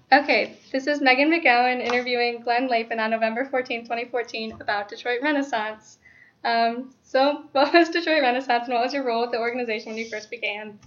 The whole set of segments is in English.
Okay, this is Megan McGowan interviewing Glenn Lapen on November 14, 2014 about Detroit Renaissance. What was Detroit Renaissance and what was your role with the organization when you first began?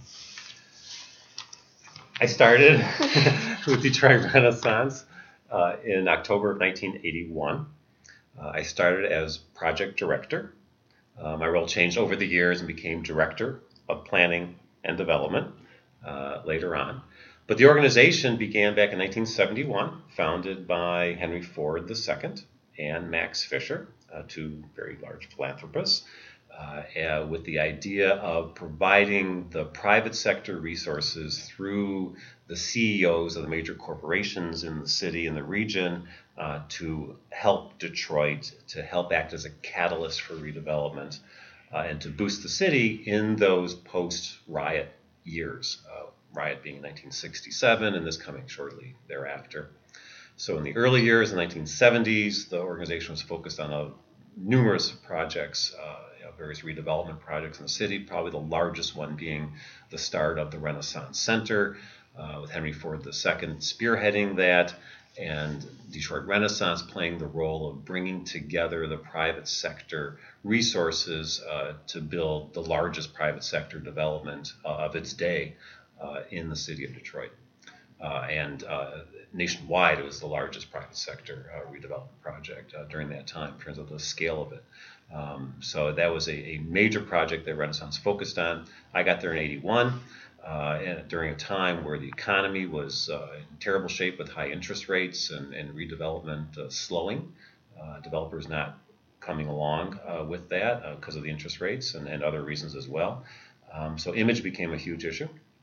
I started with Detroit Renaissance in October of 1981. I started as project director. My role changed over the years and became director of planning and development later on. But the organization began back in 1971, founded by Henry Ford II and Max Fisher, two very large philanthropists, with the idea of providing the private sector resources through the CEOs of the major corporations in the city and the region to help Detroit, to help act as a catalyst for redevelopment, and to boost the city in those post-riot years, riot being 1967 and this coming shortly thereafter. So in the early years, in the 1970s, the organization was focused on numerous projects, various redevelopment projects in the city, probably the largest one being the start of the Renaissance Center, with Henry Ford II spearheading that, and Detroit Renaissance playing the role of bringing together the private sector resources to build the largest private sector development of its day in the city of Detroit. And nationwide, it was the largest private sector redevelopment project during that time in terms of the scale of it. So that was a major project that Renaissance focused on. I got there in 81, and during a time where the economy was in terrible shape with high interest rates and redevelopment slowing, developers not coming along with that because of the interest rates and other reasons as well. So image became a huge issue.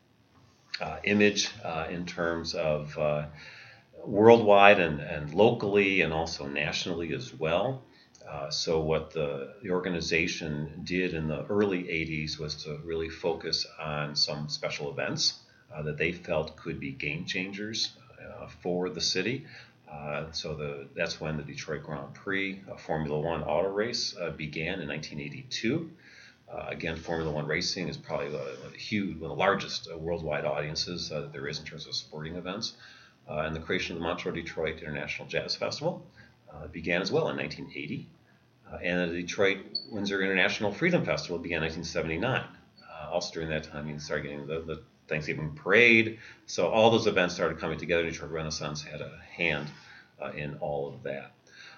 Image in terms of worldwide and locally and also nationally as well. So what the organization did in the early 80s was to really focus on some special events that they felt could be game changers for the city. That's when the Detroit Grand Prix Formula One auto race began in 1982. Again, Formula One racing is probably one of the largest worldwide audiences that there is in terms of sporting events. And the creation of the Montreux Detroit International Jazz Festival began as well in 1980. And the Detroit Windsor International Freedom Festival began in 1979. Also during that time, you started getting the Thanksgiving Parade. So all those events started coming together. Detroit Renaissance had a hand in all of that.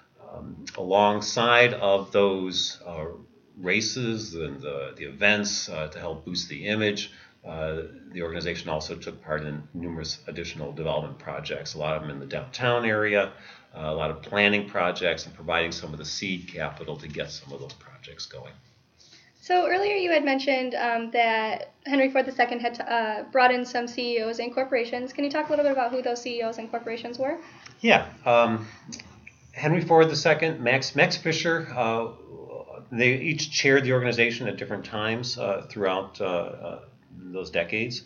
Alongside of those races and the events to help boost the image, the organization also took part in numerous additional development projects, a lot of them in the downtown area, a lot of planning projects, and providing some of the seed capital to get some of those projects going. So earlier you had mentioned that Henry Ford II had brought in some CEOs and corporations. Can you talk a little bit about who those CEOs and corporations were? Yeah. Henry Ford II, Max Fisher, they each chaired the organization at different times throughout those decades.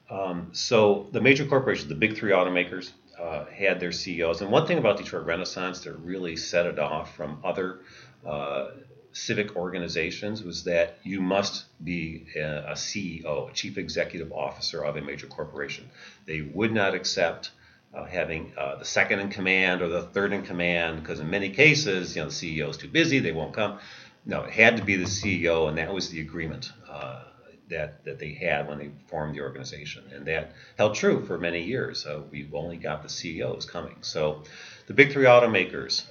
So the major corporations, the big three automakers, had their CEOs. And one thing about Detroit Renaissance that really set it off from other civic organizations was that you must be a CEO, a chief executive officer of a major corporation. They would not accept having the second in command or the third in command, because in many cases, the CEO is too busy, they won't come. No, it had to be the CEO, and that was the agreement that they had when they formed the organization. And that held true for many years. We've only got the CEOs coming. So the big three automakers,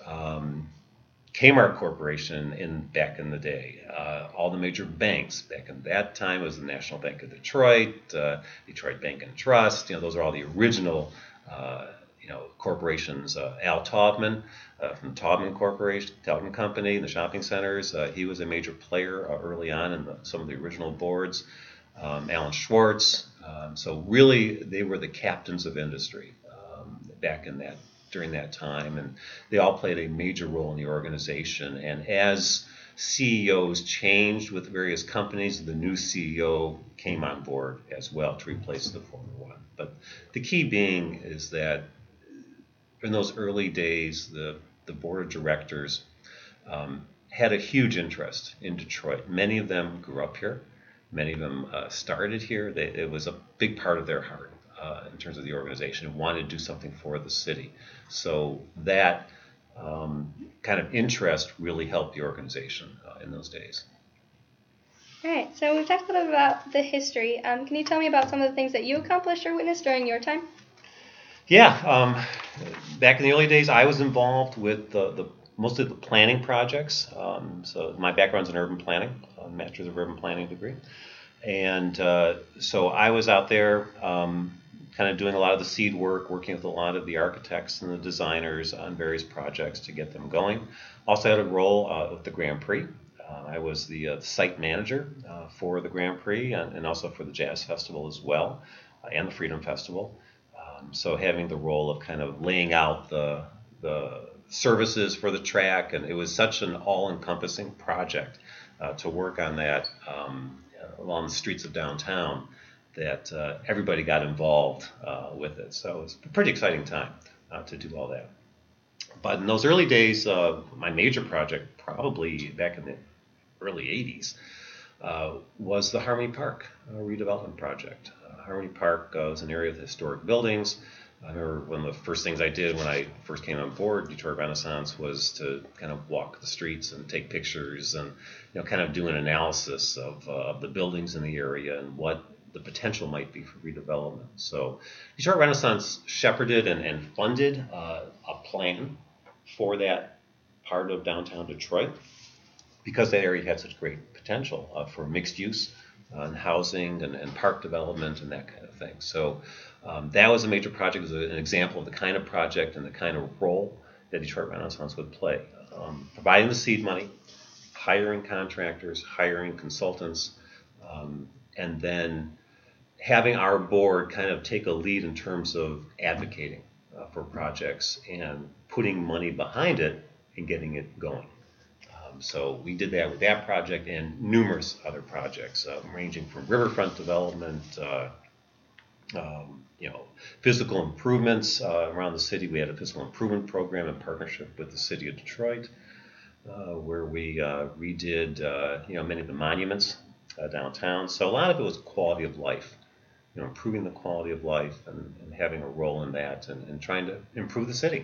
Kmart Corporation back in the day, all the major banks back in that time was the National Bank of Detroit, Detroit Bank and Trust. Those are all the original corporations. Al Taubman from Taubman Corporation, Taubman Company, the shopping centers. He was a major player early on in some of the original boards. Alan Schwartz. So really, they were the captains of industry during that time, and they all played a major role in the organization. And as CEOs changed with various companies, the new CEO came on board as well to replace the former one. But the key being is that in those early days, the board of directors had a huge interest in Detroit. Many of them grew up here. Many of them started here. It was a big part of their heart. in terms of the organization and wanted to do something for the city. So that kind of interest really helped the organization in those days. All right, so we've talked a little bit about the history. Can you tell me about some of the things that you accomplished or witnessed during your time? Yeah, back in the early days, I was involved with mostly the planning projects. So my background's in urban planning, a master's of urban planning degree. And so I was out there kind of doing a lot of the seed work, working with a lot of the architects and the designers on various projects to get them going. Also had a role with the Grand Prix. I was the site manager for the Grand Prix and also for the Jazz Festival as well, and the Freedom Festival. So having the role of kind of laying out the services for the track, and it was such an all-encompassing project to work on that along the streets of downtown that everybody got involved with it. So it's a pretty exciting time to do all that. But in those early days, my major project, probably back in the early 80s, was the Harmony Park redevelopment project. Harmony Park was an area with historic buildings. I remember one of the first things I did when I first came on board Detroit Renaissance was to kind of walk the streets and take pictures and kind of do an analysis of the buildings in the area and what the potential might be for redevelopment. So Detroit Renaissance shepherded and funded a plan for that part of downtown Detroit because that area had such great potential for mixed use and housing and park development and that kind of thing. So that was a major project. It was an example of the kind of project and the kind of role that Detroit Renaissance would play. Providing the seed money, hiring contractors, hiring consultants, and then having our board kind of take a lead in terms of advocating for projects and putting money behind it and getting it going. So we did that with that project and numerous other projects, ranging from riverfront development, physical improvements around the city. We had a physical improvement program in partnership with the city of Detroit, where we redid many of the monuments downtown. So a lot of it was quality of life, improving the quality of life and having a role in that and trying to improve the city.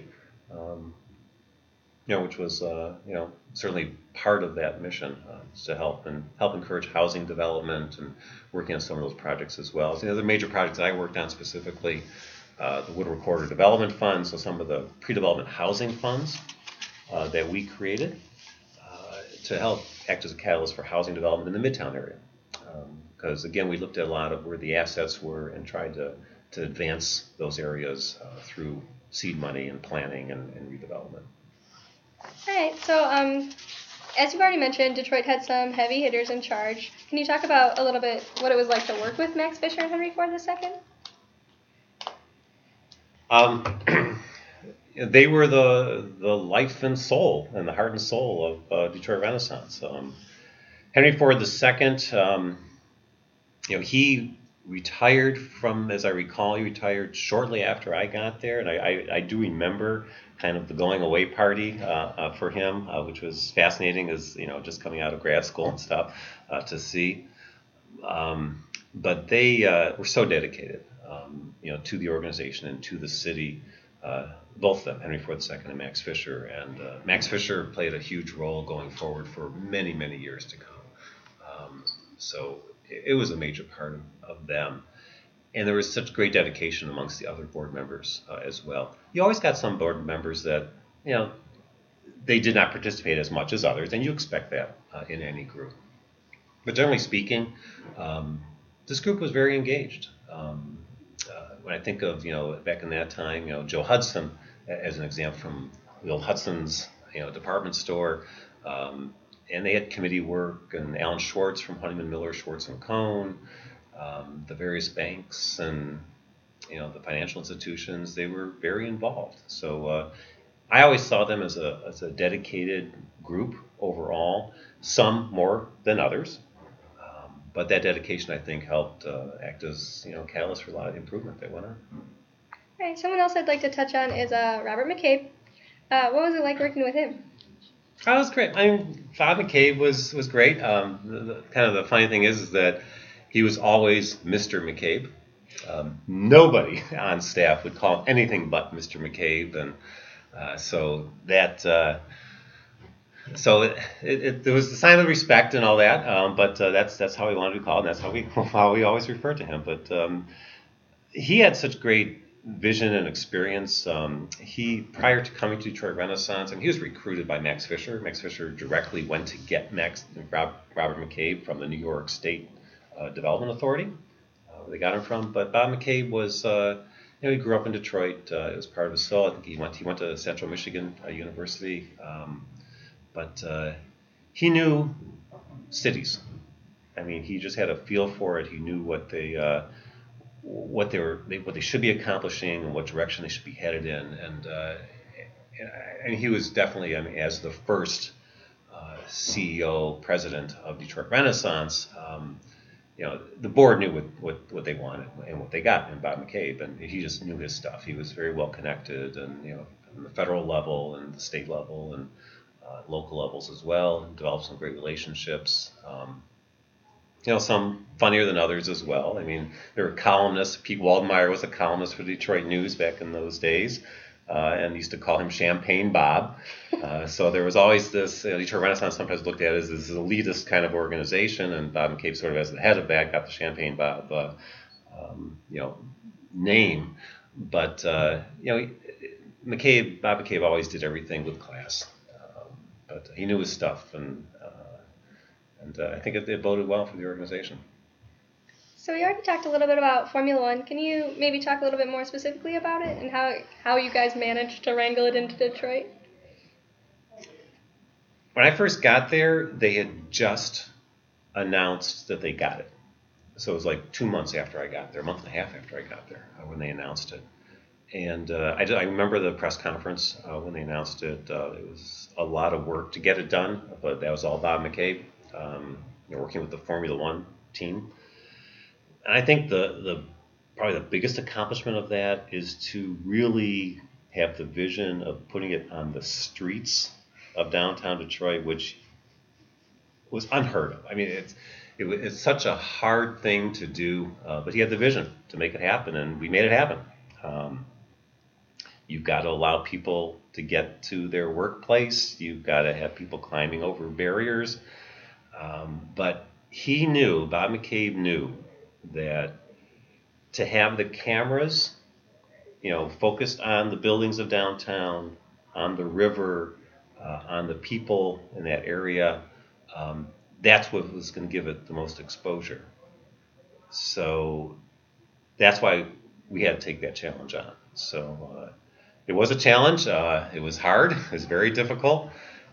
Which was certainly part of that mission to help encourage housing development and working on some of those projects as well. So the other major projects I worked on specifically, the Woodward Corridor Development Fund, so some of the pre-development housing funds that we created to help act as a catalyst for housing development in the Midtown area. Because again, we looked at a lot of where the assets were and tried to advance those areas through seed money and planning and redevelopment. All right, so as you've already mentioned, Detroit had some heavy hitters in charge. Can you talk about a little bit what it was like to work with Max Fisher and Henry Ford II? They were the life and soul and the heart and soul of Detroit Renaissance. Henry Ford II, he retired from, as I recall, he retired shortly after I got there, and I do remember kind of the going away party for him, which was fascinating as, just coming out of grad school and stuff to see. But they were so dedicated, to the organization and to the city, both of them, Henry Ford II and Max Fisher. And Max Fisher played a huge role going forward for many, many years to come. So it was a major part of them. And there was such great dedication amongst the other board members as well. You always got some board members that, they did not participate as much as others, and you expect that in any group. But generally speaking, this group was very engaged. When I think of, back in that time, Joe Hudson, as an example from Will Hudson's, department store, and they had committee work, and Alan Schwartz from Honeyman Miller, Schwartz and Cohn, the various banks and the financial institutions, they were very involved. So I always saw them as a dedicated group overall, some more than others. But that dedication, I think, helped act as catalyst for a lot of the improvement that went on. All right, someone else I'd like to touch on is Robert McCabe. What was it like working with him? That was great. Bob McCabe was great. Kind of the funny thing is that he was always Mr. McCabe. Nobody on staff would call him anything but Mr. McCabe, and so that so it was the sign of respect and all that. But that's how we wanted to be called, and that's how we always referred to him. But he had such great vision and experience. He prior to coming to Detroit Renaissance, and he was recruited by Max Fisher. Max Fisher directly went to get Robert McCabe from the New York State Development Authority. Where they got him from. But Bob McCabe was, he grew up in Detroit. It was part of his soul. I think he went to Central Michigan University. But he knew cities. I mean, he just had a feel for it. He knew what they should be accomplishing and what direction they should be headed in. And he was definitely, I mean, as the first CEO president of Detroit Renaissance. The board knew what they wanted and what they got in Bob McCabe, and he just knew his stuff. He was very well connected, and on the federal level and the state level and local levels as well, and developed some great relationships. Some funnier than others as well. I mean, there were columnists. Pete Waldmeyer was a columnist for Detroit News back in those days. And used to call him Champagne Bob. So there was always this, Detroit Renaissance sometimes looked at as this elitist kind of organization, and Bob McCabe sort of as the head of that got the Champagne Bob, name. But, Bob McCabe always did everything with class. But he knew his stuff, and I think it boded well for the organization. So we already talked a little bit about Formula One. Can you maybe talk a little bit more specifically about it and how you guys managed to wrangle it into Detroit? When I first got there, they had just announced that they got it. So it was like 2 months after I got there, a month and a half after I got there when they announced it. And I remember the press conference when they announced it. It was a lot of work to get it done, but that was all Bob McCabe, working with the Formula One team. And I think probably the biggest accomplishment of that is to really have the vision of putting it on the streets of downtown Detroit, which was unheard of. I mean, it's such a hard thing to do, but he had the vision to make it happen, and we made it happen. You've got to allow people to get to their workplace. You've got to have people climbing over barriers. But Bob McCabe knew that to have the cameras, focused on the buildings of downtown, on the river, on the people in that area, that's what was going to give it the most exposure. So that's why we had to take that challenge on. So it was a challenge. It was hard. It was very difficult.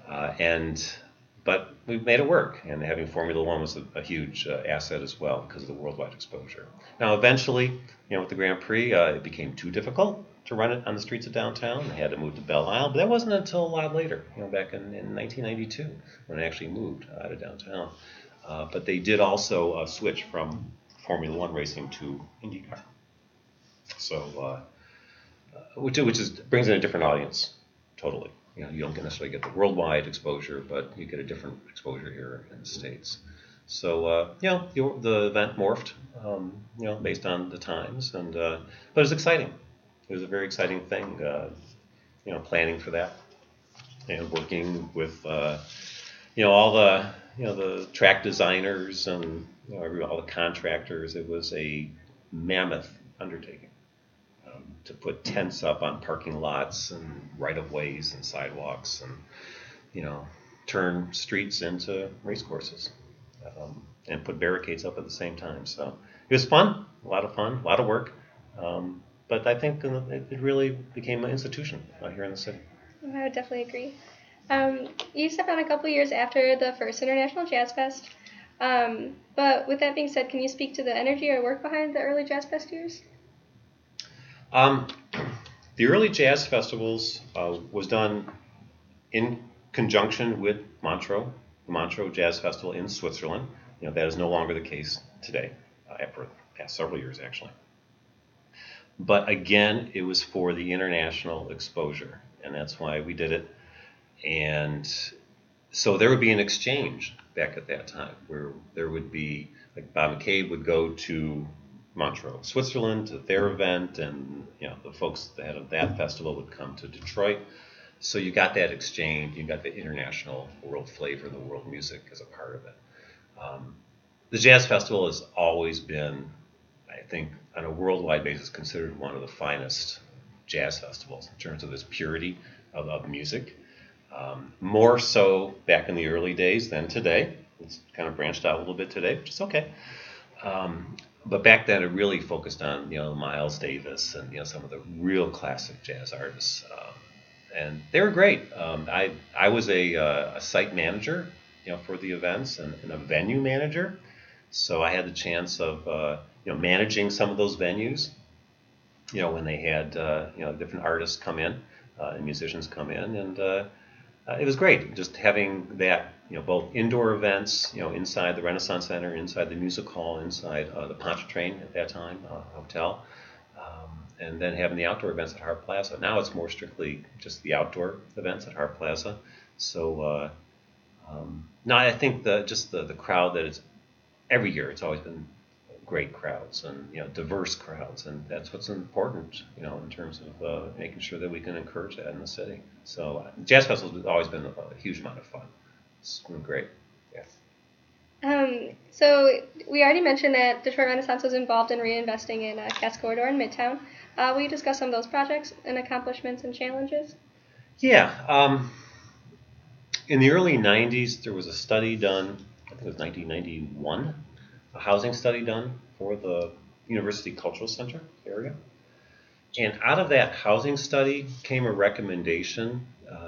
But we made it work, and having Formula One was a huge asset as well because of the worldwide exposure. Now, eventually, with the Grand Prix, it became too difficult to run it on the streets of downtown. They had to move to Belle Isle, but that wasn't until a lot later, back in 1992 when it actually moved out of downtown. But they did also switch from Formula One racing to IndyCar, so which brings in a different audience, totally. You don't necessarily get the worldwide exposure, but you get a different exposure here in the States. So, the event morphed, based on the times, but it was exciting. It was a very exciting thing, planning for that and working with, all the track designers and all the contractors. It was a mammoth undertaking. To put tents up on parking lots and right-of-ways and sidewalks and, turn streets into race courses and put barricades up at the same time. So it was fun, a lot of work. But I think it really became an institution here in the city. I would definitely agree. You stepped on a couple years after the first International Jazz Fest. But with that being said, can you speak to the energy or work behind the early Jazz Fest years? The early jazz festivals was done in conjunction with Montreux, the Montreux Jazz Festival in Switzerland. That is no longer the case today, for the past several years actually. But again, it was for the international exposure, and that's why we did it. And so there would be an exchange back at that time where there would be, like Bob McCabe would go to Montreux, Switzerland, to their event, and the folks that had that festival would come to Detroit. So you got that exchange, you got the international world flavor, the world music as a part of it. The Jazz Festival has always been, I think, on a worldwide basis, considered one of the finest jazz festivals in terms of its purity of music. More so back in the early days than today. It's kind of branched out a little bit today, which is okay. But back then, it really focused on Miles Davis and some of the real classic jazz artists, and they were great. I was a site manager, for the events and a venue manager, so I had the chance of managing some of those venues. When they had different artists come in and musicians come in, and it was great just having that. Both indoor events, inside the Renaissance Center, inside the Music Hall, inside the Pontchartrain at that time hotel, and then having the outdoor events at Hart Plaza. Now it's more strictly just the outdoor events at Hart Plaza. So no, I think the crowd that it's every year. It's always been great crowds and diverse crowds, and that's what's important, in terms of making sure that we can encourage that in the city. So Jazz Festival has always been a huge amount of fun. It's been great. Yes. So we already mentioned that Detroit Renaissance was involved in reinvesting in Cass Corridor in Midtown. Will you discuss some of those projects and accomplishments and challenges? Yeah. In the early 90s, there was a study done, I think it was 1991, a housing study done for the University Cultural Center area. And out of that housing study came a recommendation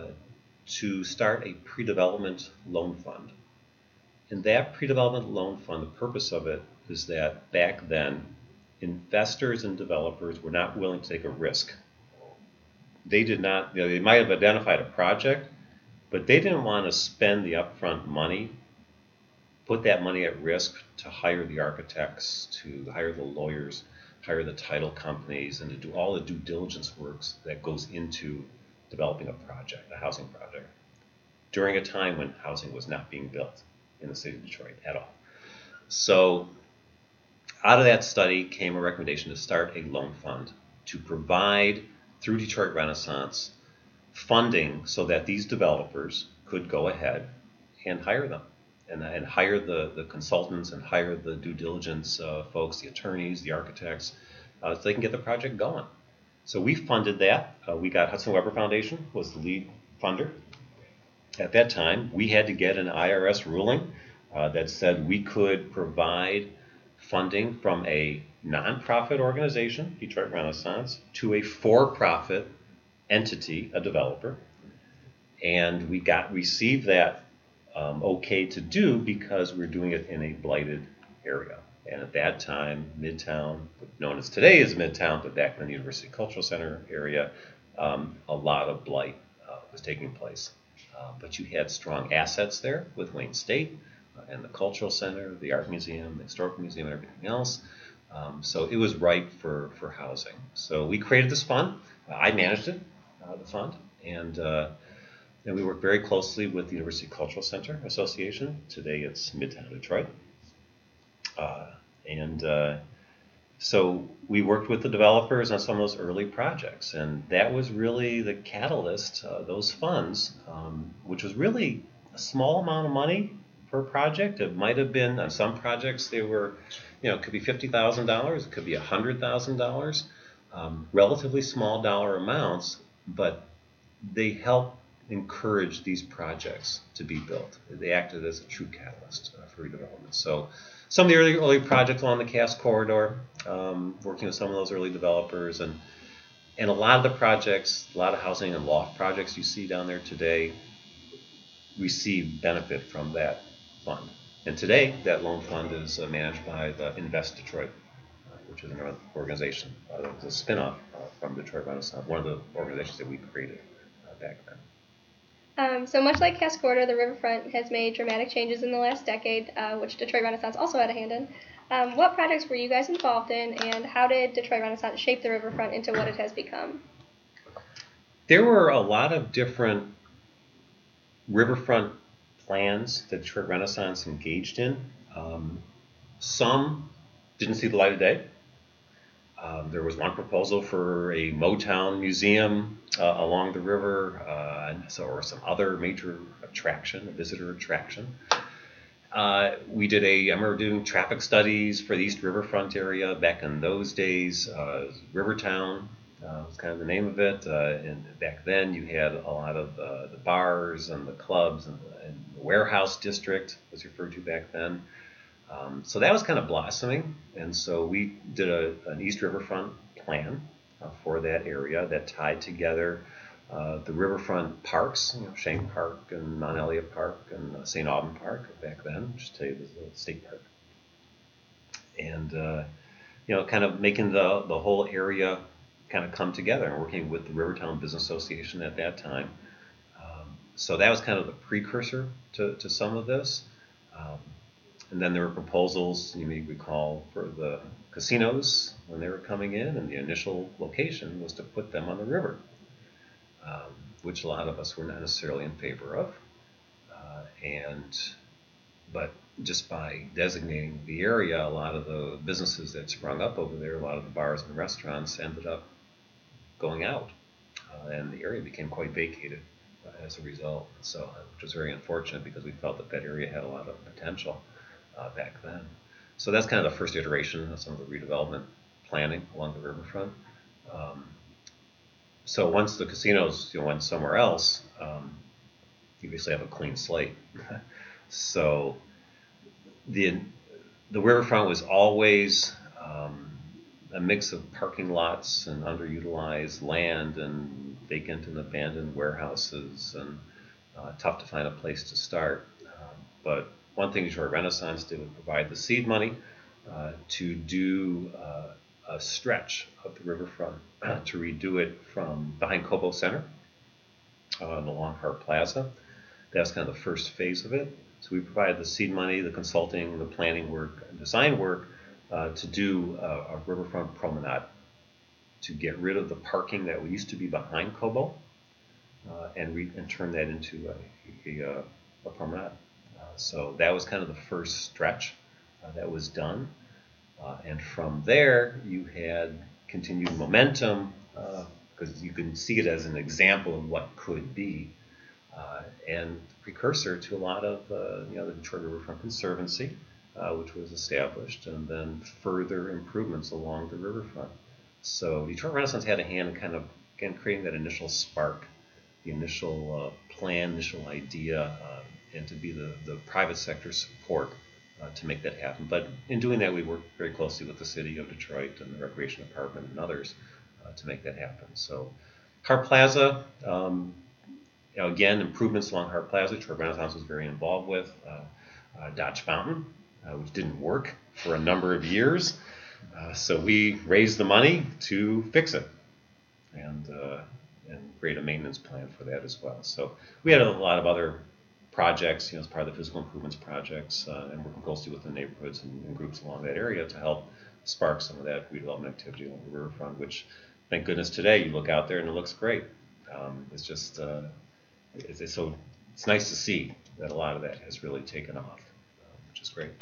to start a pre-development loan fund. And that pre-development loan fund, the purpose of it is that back then, investors and developers were not willing to take a risk. They did not, they might have identified a project, but they didn't want to spend the upfront money, put that money at risk to hire the architects, to hire the lawyers, hire the title companies, and to do all the due diligence works that goes into developing a project, a housing project, during a time when housing was not being built in the city of Detroit at all. So out of that study came a recommendation to start a loan fund to provide, through Detroit Renaissance, funding so that these developers could go ahead and hire them and hire the consultants and hire the due diligence folks, the attorneys, the architects, so they can get the project going. So we funded that. We got Hudson Weber Foundation was the lead funder. At that time, we had to get an IRS ruling that said we could provide funding from a nonprofit organization, Detroit Renaissance, to a for-profit entity, a developer. And we received that okay to do because we're doing it in a blighted area. And at that time, Midtown, known as today as Midtown, but back in the University Cultural Center area, a lot of blight was taking place. But you had strong assets there with Wayne State and the Cultural Center, the Art Museum, the Historical Museum, and everything else. So it was ripe for housing. So we created this fund. I managed it, the fund, and we worked very closely with the University Cultural Center Association. Today it's Midtown Detroit. So we worked with the developers on some of those early projects, and that was really the catalyst, those funds, which was really a small amount of money per project. It might have been, on some projects, they were, it could be $50,000, it could be $100,000, relatively small dollar amounts, but they helped encourage these projects to be built. They acted as a true catalyst for redevelopment. So some of the early projects along the Cass Corridor, working with some of those early developers, and a lot of the projects, a lot of housing and loft projects you see down there today receive benefit from that fund. And today, that loan fund is managed by the Invest Detroit, which is an organization that was a spin-off from Detroit Renaissance, one of the organizations that we created back then. So much like Cass Corridor, the riverfront has made dramatic changes in the last decade, which Detroit Renaissance also had a hand in. What projects were you guys involved in, and how did Detroit Renaissance shape the riverfront into what it has become? There were a lot of different riverfront plans that Detroit Renaissance engaged in. Some didn't see the light of day. There was one proposal for a Motown museum along the river, or some other major attraction, a visitor attraction. I remember doing traffic studies for the East Riverfront area back in those days. Rivertown was kind of the name of it. And back then you had a lot of the bars and the clubs, and the warehouse district was referred to back then. So that was kind of blossoming, and so we did an East Riverfront plan for that area that tied together the riverfront parks, Cheyne Park and Mount Elliott Park and St. Aubin Park back then, which today was a state park, and kind of making the whole area kind of come together, and working with the Rivertown Business Association at that time. So that was kind of the precursor to some of this. And then there were proposals, you may recall, for the casinos when they were coming in, and the initial location was to put them on the river, which a lot of us were not necessarily in favor of. But just by designating the area, a lot of the businesses that sprung up over there, a lot of the bars and restaurants ended up going out, and the area became quite vacated as a result. So, which was very unfortunate, because we felt that area had a lot of potential back then. So that's kind of the first iteration of some of the redevelopment planning along the riverfront. So once the casinos went somewhere else, you basically have a clean slate. So the riverfront was always a mix of parking lots and underutilized land and vacant and abandoned warehouses, and tough to find a place to start. But one thing Detroit Renaissance did was provide the seed money to do a stretch of the riverfront to redo it from behind Cobo Center along Hart Plaza. That's kind of the first phase of it. So we provided the seed money, the consulting, the planning work, and design work to do a riverfront promenade, to get rid of the parking that used to be behind Cobo and turn that into a promenade. So that was kind of the first stretch that was done. And from there, you had continued momentum, because you can see it as an example of what could be, and precursor to a lot of the Detroit Riverfront Conservancy, which was established, and then further improvements along the riverfront. So Detroit Renaissance had a hand in kind of, again, creating that initial spark, the initial plan, initial idea, and to be the private sector support to make that happen. But in doing that, we worked very closely with the city of Detroit and the Recreation Department and others to make that happen. So Hart Plaza, again, improvements along Hart Plaza, Detroit Renaissance was very involved with. Dodge Fountain, which didn't work for a number of years. So we raised the money to fix it and create a maintenance plan for that as well. So we had a lot of other projects, as part of the physical improvements projects, and working closely with the neighborhoods and groups along that area to help spark some of that redevelopment activity along the riverfront, which, thank goodness, today you look out there and it looks great. It's just, it's nice to see that a lot of that has really taken off, which is great.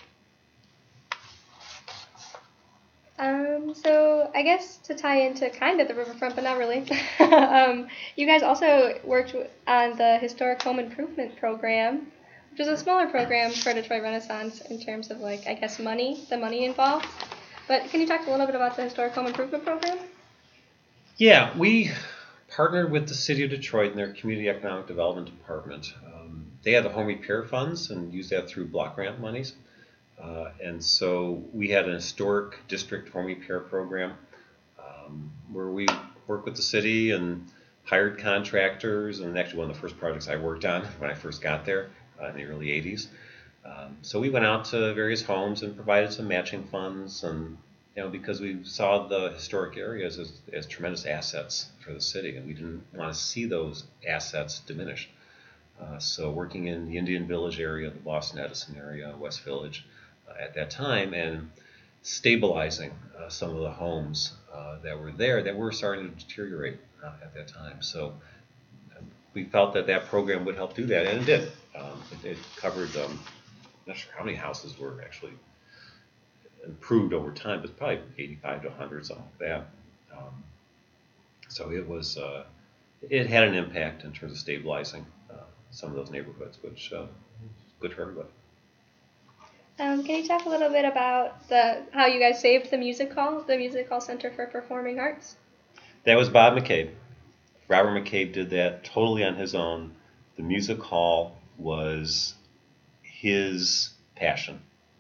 So I guess to tie into kind of the riverfront, but not really, you guys also worked on the Historic Home Improvement Program, which is a smaller program for Detroit Renaissance in terms of, the money involved. But can you talk a little bit about the Historic Home Improvement Program? Yeah, we partnered with the City of Detroit and their Community Economic Development Department. They had the home repair funds and used that through block grant monies. And so we had an historic district home repair program where we worked with the city and hired contractors. And actually one of the first projects I worked on when I first got there in the early 80s. So we went out to various homes and provided some matching funds, and because we saw the historic areas as tremendous assets for the city, and we didn't want to see those assets diminish. So working in the Indian Village area, the Boston Edison area, West Village at that time, and stabilizing some of the homes that were there that were starting to deteriorate at that time. So we felt that program would help do that, and it did. It covered, I'm not sure how many houses were actually improved over time, but probably 85 to 100, something like that. So it had an impact in terms of stabilizing some of those neighborhoods, which is good for everybody. Can you talk a little bit about how you guys saved the Music Hall Center for Performing Arts? That was Bob McCabe. Robert McCabe did that totally on his own. The Music Hall was his passion.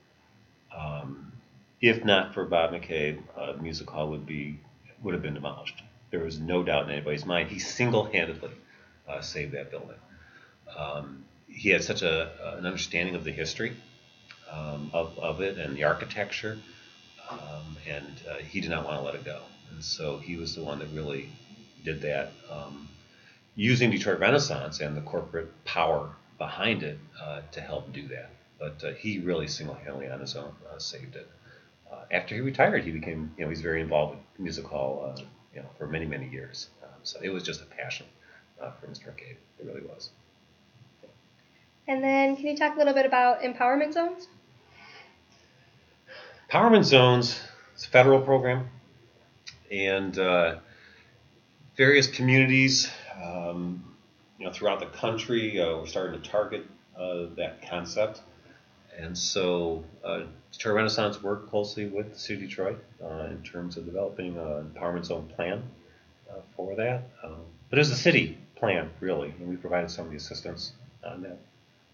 If not for Bob McCabe, the Music Hall would have been demolished. There was no doubt in anybody's mind. He single-handedly saved that building. He had such an understanding of the history of it and the architecture, and he did not want to let it go. And so he was the one that really did that, using Detroit Renaissance and the corporate power behind it to help do that. But he really single-handedly on his own saved it. After he retired, he became, he's very involved with Music Hall, for many, many years. So it was just a passion for Mr. McCabe. It really was. And then, can you talk a little bit about empowerment zones? Empowerment zones is a federal program, and various communities, throughout the country, we're starting to target that concept. And so Detroit Renaissance worked closely with the City of Detroit in terms of developing an empowerment zone plan for that. But it was a city plan, really, and we provided some of the assistance on that.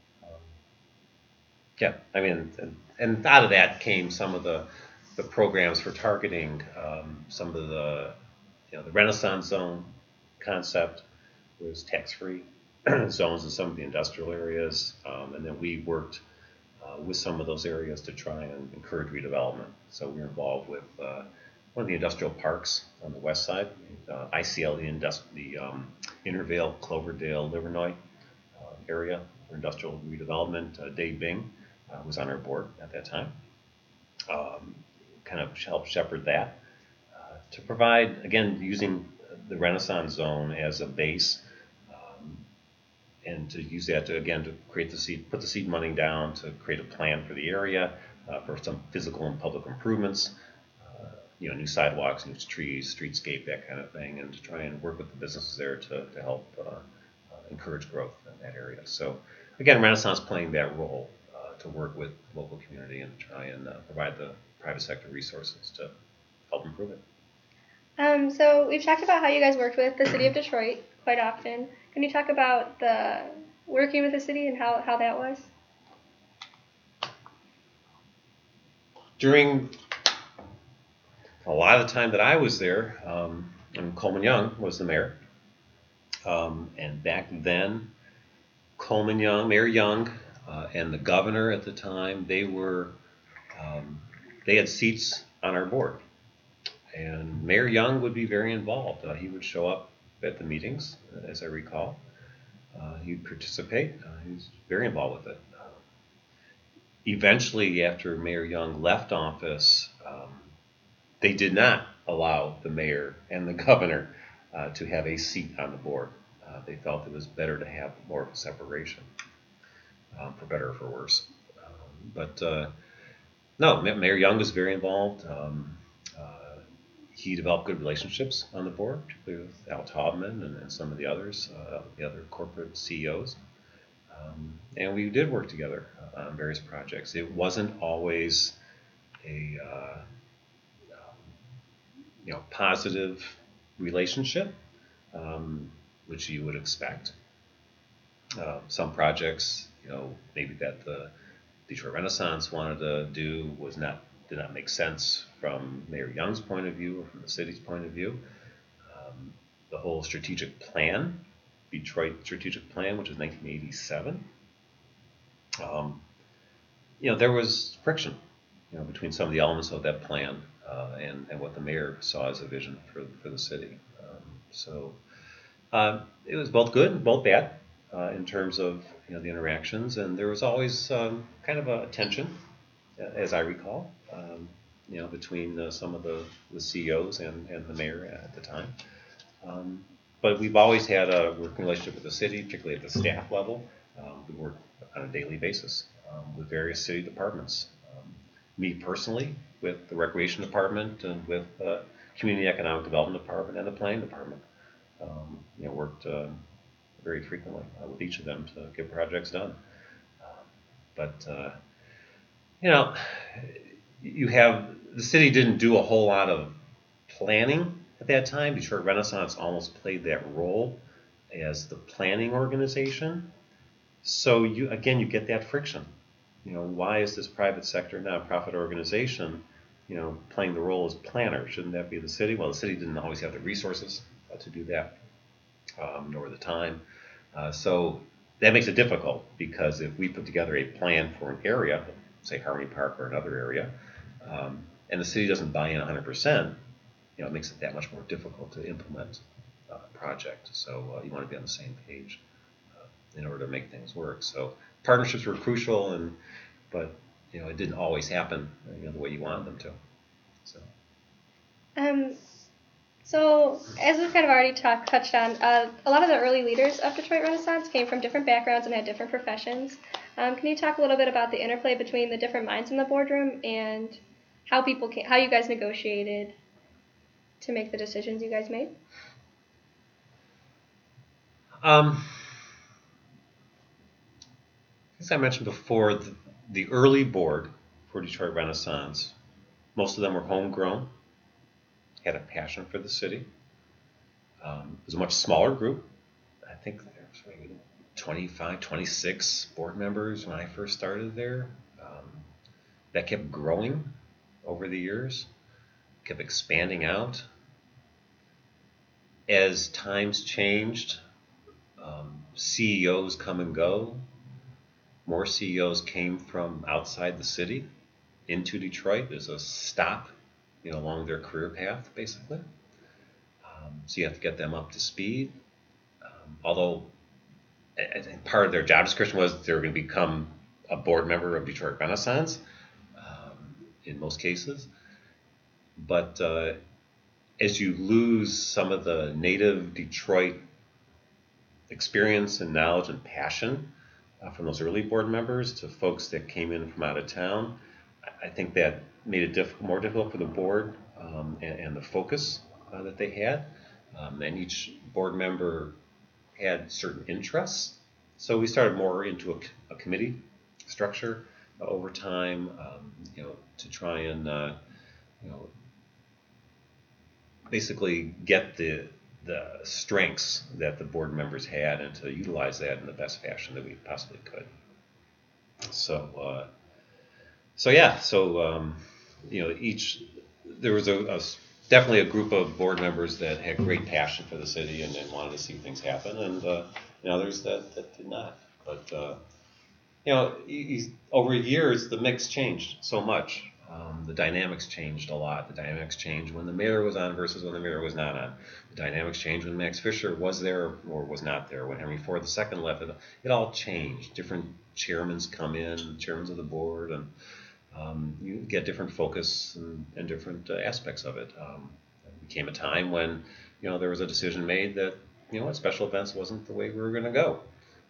And out of that came some of the programs for targeting some of the Renaissance zone concept was tax-free zones in some of the industrial areas, and then we worked with some of those areas to try and encourage redevelopment. So we were involved with one of the industrial parks on the west side, ICL, the Intervale, Cloverdale, Livernois area for industrial redevelopment. Dave Bing was on our board at that time. Kind of helped shepherd that to provide, again, using the Renaissance zone as a base, and to use that to create put the seed money down to create a plan for the area, for some physical and public improvements, new sidewalks, new trees, streetscape, that kind of thing, and to try and work with the businesses there to help encourage growth in that area. So again, Renaissance playing that role to work with local community and try and provide the private sector resources to help improve it. So we've talked about how you guys worked with the City of Detroit quite often. Can you talk about the working with the city and how that was? During a lot of the time that I was there, and Coleman Young was the mayor, and back then, Mayor Young, and the governor at the time, they had seats on our board. And Mayor Young would be very involved. He would show up at the meetings, as I recall. He would participate. He was very involved with it. Eventually, after Mayor Young left office, they did not allow the mayor and the governor to have a seat on the board. They felt it was better to have more of a separation, for better or for worse. No, Mayor Young was very involved. He developed good relationships on the board, particularly with Al Taubman and some of the others, the other corporate CEOs. And we did work together on various projects. It wasn't always a positive relationship, which you would expect. Some projects, maybe that the Detroit Renaissance wanted to do did not make sense from Mayor Young's point of view or from the city's point of view. The whole strategic plan, Detroit Strategic Plan, which was 1987, there was friction, between some of the elements of that plan and what the mayor saw as a vision for the city. So it was both good and both bad in terms of the interactions, and there was always kind of a tension, as I recall, between some of the CEOs and the mayor at the time. But we've always had a working relationship with the city, particularly at the staff level. We work on a daily basis with various city departments. Me personally, with the Recreation Department and with Community Economic Development Department and the Planning Department. Worked very frequently with each of them to get projects done. But the city didn't do a whole lot of planning at that time. Detroit Renaissance almost played that role as the planning organization. So you get that friction. Why is this private sector nonprofit organization, playing the role as planner? Shouldn't that be the city? Well, the city didn't always have the resources to do that, nor the time. So that makes it difficult, because if we put together a plan for an area, say Harmony Park or another area, and the city doesn't buy in 100%, it makes it that much more difficult to implement a project. So you want to be on the same page in order to make things work. So partnerships were crucial, but it didn't always happen the way you wanted them to. So as we've kind of already touched on, a lot of the early leaders of Detroit Renaissance came from different backgrounds and had different professions. Can you talk a little bit about the interplay between the different minds in the boardroom and how you guys negotiated to make the decisions you guys made? As I mentioned before, the early board for Detroit Renaissance, most of them were homegrown, had a passion for the city. It was a much smaller group. I think there was maybe 25, 26 board members when I first started there. That kept growing over the years, kept expanding out. As times changed, CEOs come and go. More CEOs came from outside the city into Detroit as a stop, along their career path, basically. So you have to get them up to speed. Although I think part of their job description was they were going to become a board member of Detroit Renaissance, in most cases. But as you lose some of the native Detroit experience and knowledge and passion from those early board members to folks that came in from out of town, I think that made it more difficult for the board and the focus that they had. And each board member had certain interests. So we started more into a committee structure over time, to try and basically get the strengths that the board members had and to utilize that in the best fashion that we possibly could. There was definitely a group of board members that had great passion for the city and wanted to see things happen, and others that did not. But over years, the mix changed so much. The dynamics changed a lot. The dynamics changed when the mayor was on versus when the mayor was not on. The dynamics changed when Max Fisher was there or was not there. When Henry Ford II left, it all changed. Different chairmen come in, chairmen of the board, and you get different focus and different aspects of it. It became a time when there was a decision made that special events wasn't the way we were going to go.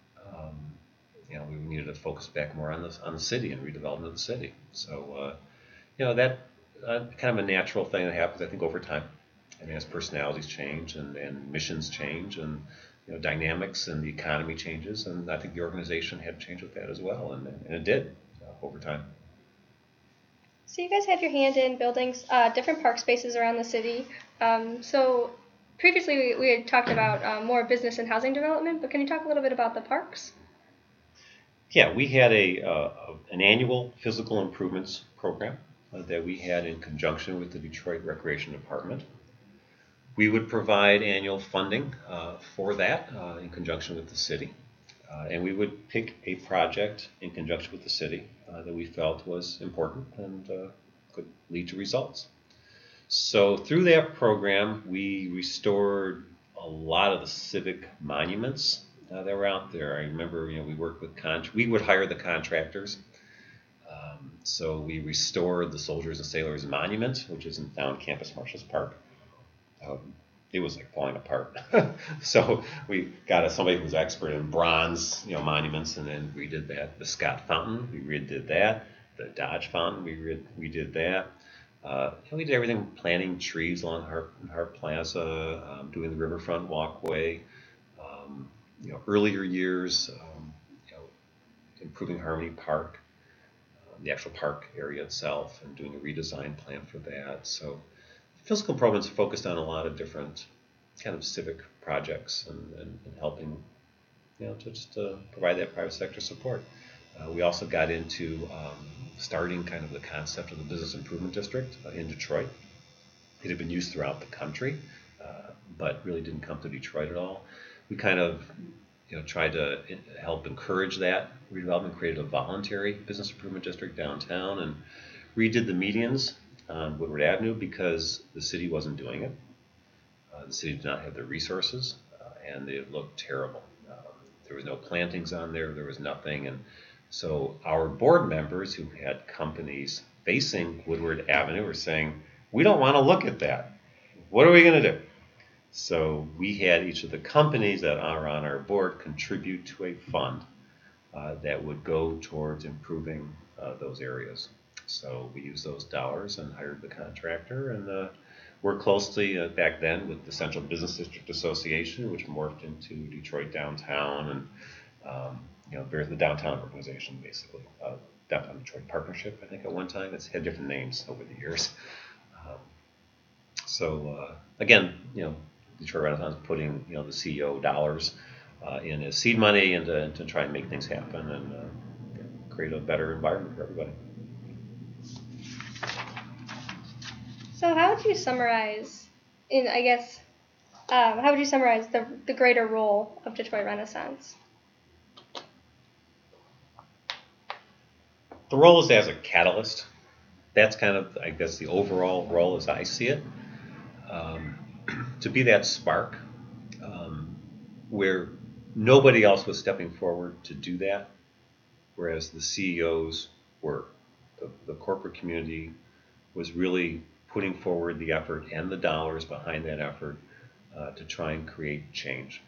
We needed to focus back more on the city and redevelopment of the city. So that kind of a natural thing that happens, I think, over time. And as personalities change and missions change and dynamics and the economy changes, and I think the organization had to change with that as well, and it did over time. So you guys have your hand in building different park spaces around the city. So previously we had talked about more business and housing development, but can you talk a little bit about the parks? Yeah, we had an annual physical improvements program that we had in conjunction with the Detroit Recreation Department. We would provide annual funding for that in conjunction with the city. And we would pick a project in conjunction with the city that we felt was important and could lead to results. So through that program, we restored a lot of the civic monuments that were out there. I remember, we worked with we would hire the contractors. So we restored the Soldiers and Sailors Monument, which is down Campus Marshals Park. It was like falling apart. So we got somebody who was expert in bronze, monuments, and then we did that. The Scott Fountain, we redid that. The Dodge Fountain, we redid that. We did everything, planting trees along Hart Plaza, doing the riverfront walkway. Earlier years, improving Harmony Park, the actual park area itself, and doing a redesign plan for that. So physical improvements focused on a lot of different kind of civic projects and helping, to just provide that private sector support. We also got into starting kind of the concept of the business improvement district in Detroit. It had been used throughout the country, but really didn't come to Detroit at all. We kind of tried to help encourage that redevelopment, created a voluntary business improvement district downtown, and redid the medians on Woodward Avenue because the city wasn't doing it. The city did not have the resources, and they looked terrible. There was no plantings on there. There was nothing, and so our board members who had companies facing Woodward Avenue were saying, "We don't want to look at that. What are we going to do?" So we had each of the companies that are on our board contribute to a fund that would go towards improving those areas. So we used those dollars and hired the contractor and worked closely back then with the Central Business District Association, which morphed into Detroit Downtown and the downtown organization, basically. Downtown Detroit Partnership, I think, at one time. It's had different names over the years. Again, Detroit Renaissance putting the CEO dollars in as seed money and to try and make things happen and create a better environment for everybody. So how would you summarize, how would you summarize the greater role of Detroit Renaissance? The role is as a catalyst. That's kind of, I guess, the overall role as I see it. To be that spark where nobody else was stepping forward to do that, whereas the CEOs were. The corporate community was really putting forward the effort and the dollars behind that effort to try and create change.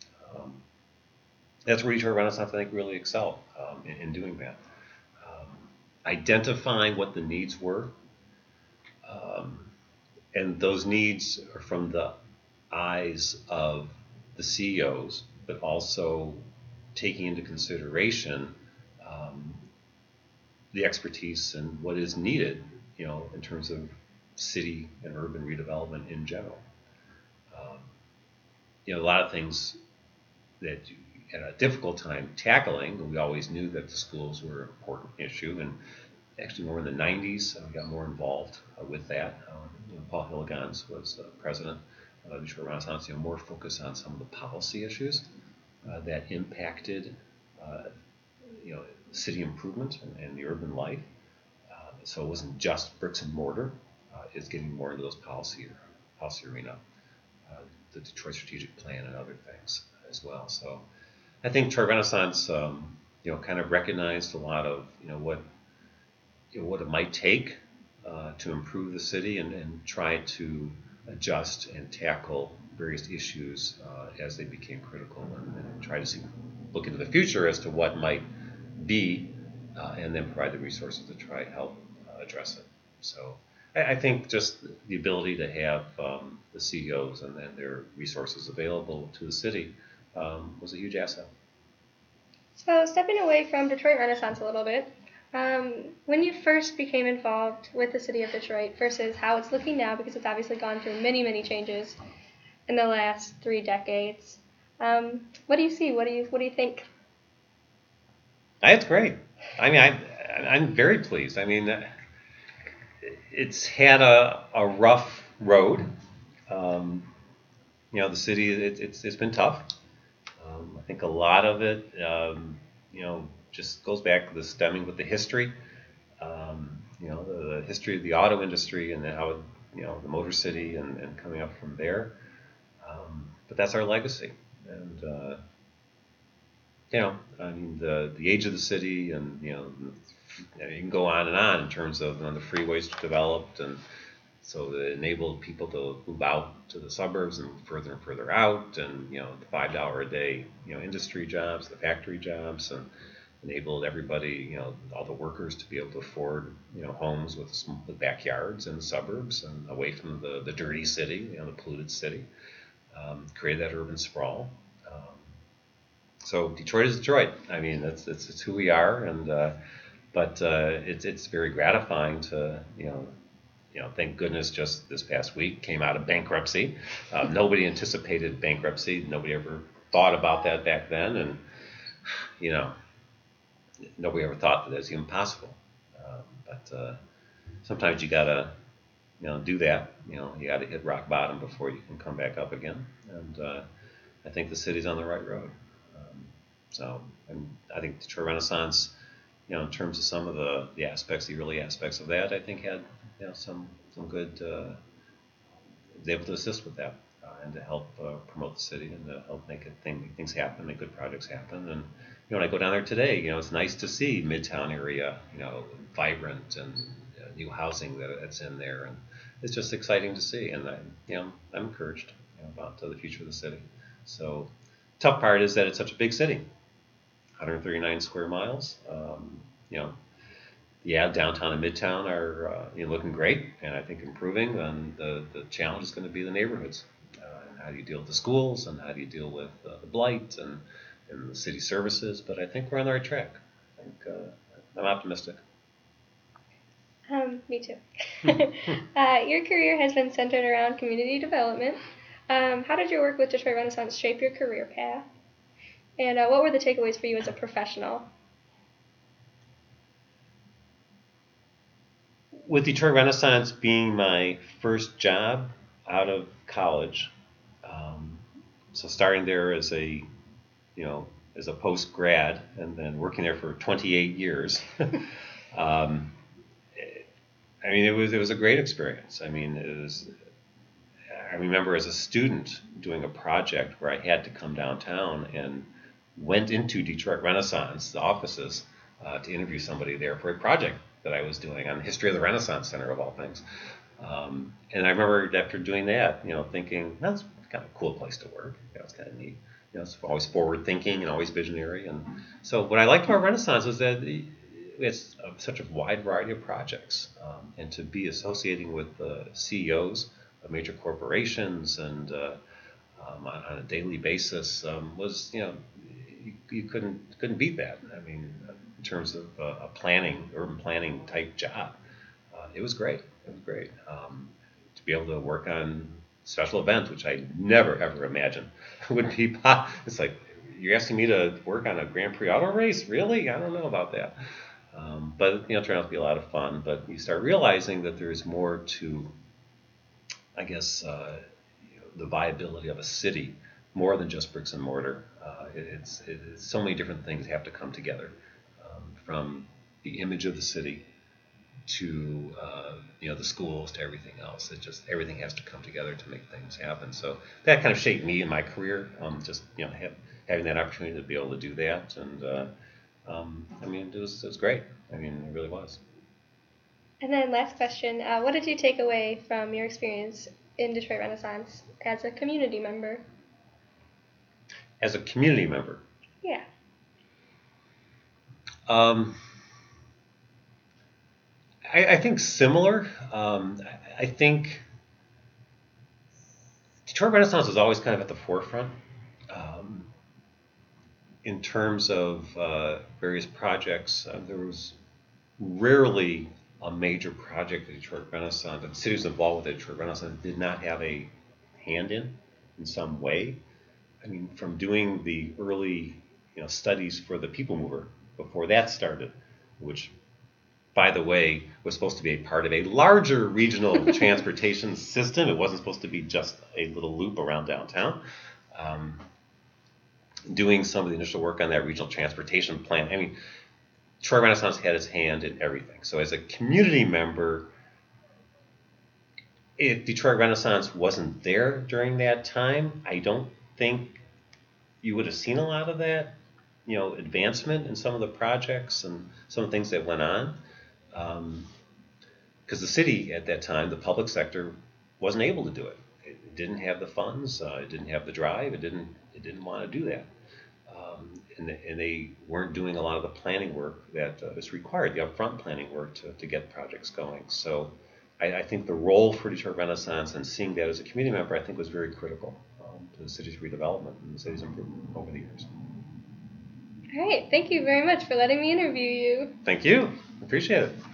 That's where Detroit Renaissance, I think, really excelled in doing that. Identifying what the needs were, and those needs are from the eyes of the CEOs, but also taking into consideration the expertise and what is needed, in terms of city and urban redevelopment in general. A lot of things that you had a difficult time tackling. We always knew that the schools were an important issue, and actually more in the 90s, we got more involved with that. Paul Hilligans was president of Detroit Renaissance, more focused on some of the policy issues that impacted city improvement and the urban life. So it wasn't just bricks and mortar. It's getting more into those policy arena, the Detroit Strategic Plan and other things as well. So I think Detroit Renaissance, kind of recognized a lot of what it might take to improve the city and try to adjust and tackle various issues as they became critical and try to look into the future as to what might be and then provide the resources to try to help address it. So I think just the ability to have the CEOs and then their resources available to the city was a huge asset. So stepping away from Detroit Renaissance a little bit, when you first became involved with the city of Detroit versus how it's looking now, because it's obviously gone through many, many changes in the last 3 decades, what do you see? What do you think? It's great. I mean, I'm very pleased. I mean, it's had a rough road. The city, it's been tough. I think a lot of it, just goes back to the stemming with the history. The history of the auto industry and then how, the Motor City and coming up from there. But that's our legacy. And, the age of the city and, you can go on and on in terms of the freeways developed, and so it enabled people to move out to the suburbs and further out, and the $5 a day industry jobs, the factory jobs, and enabled everybody, all the workers to be able to afford, homes with backyards in the suburbs and away from the dirty city, the polluted city. Created that urban sprawl. So Detroit is Detroit. I mean, it's who we are, but it's very gratifying to thank goodness just this past week came out of bankruptcy. Nobody anticipated bankruptcy. Nobody ever thought about that back then, and nobody ever thought that it was even possible. But sometimes you gotta do that. You gotta hit rock bottom before you can come back up again. And I think the city's on the right road. And I think Detroit Renaissance, in terms of some of the aspects, the early aspects of that, I think had some good, was able to assist with that and to help promote the city and to help make things happen, make good projects happen. And when I go down there today, it's nice to see Midtown area, vibrant and new housing that's in there, and it's just exciting to see. And I'm encouraged about the future of the city. So, tough part is that it's such a big city, 139 square miles. Downtown and Midtown are looking great, and I think improving. And the challenge is going to be the neighborhoods. And how do you deal with the schools, and how do you deal with the blight and the city services? But I think we're on the right track. I'm optimistic. Me too. Your career has been centered around community development. How did your work with Detroit Renaissance shape your career path? And what were the takeaways for you as a professional? With Detroit Renaissance being my first job out of college, so starting there as a post grad and then working there for 28 years, it was a great experience. I remember as a student doing a project where I had to come downtown and went into Detroit Renaissance, the offices, to interview somebody there for a project that I was doing on the history of the Renaissance Center, of all things. And I remember after doing that, thinking, that's kind of a cool place to work. It's kind of neat. It's always forward thinking and always visionary. And so what I liked about Renaissance was that it's such a wide variety of projects. And to be associating with the CEOs of major corporations and on a daily basis was, you couldn't beat that. In terms of a urban planning type job, it was great. To be able to work on special events, which I never ever imagined would be. It's like you're asking me to work on a Grand Prix auto race, really? I don't know about that. But it turned out to be a lot of fun. But you start realizing that there's more to, I guess, the viability of a city, more than just bricks and mortar. It's so many different things have to come together, from the image of the city to the schools to everything else. Everything has to come together to make things happen. So that kind of shaped me in my career. Having that opportunity to be able to do that, and it was great. It really was. And then last question, what did you take away from your experience in Detroit Renaissance as a community member? As a community member? Yeah. I think similar. I think Detroit Renaissance was always kind of at the forefront in terms of various projects. There was rarely a major project at Detroit Renaissance that the cities involved with the Detroit Renaissance did not have a hand in some way. From doing the early studies for the People Mover before that started, which, by the way, was supposed to be a part of a larger regional transportation system. It wasn't supposed to be just a little loop around downtown. Doing some of the initial work on that regional transportation plan. Detroit Renaissance had its hand in everything. So as a community member, if Detroit Renaissance wasn't there during that time, I don't think you would have seen a lot of that, advancement in some of the projects and some of the things that went on. Because the city at that time, the public sector, wasn't able to do it. It didn't have the funds. It didn't have the drive. It didn't want to do that. and they weren't doing a lot of the planning work that is required, the upfront planning work to get projects going. So I think the role for Detroit Renaissance and seeing that as a community member, I think was very critical to the city's redevelopment and the city's improvement over the years. All right, thank you very much for letting me interview you. Thank you. Appreciate it.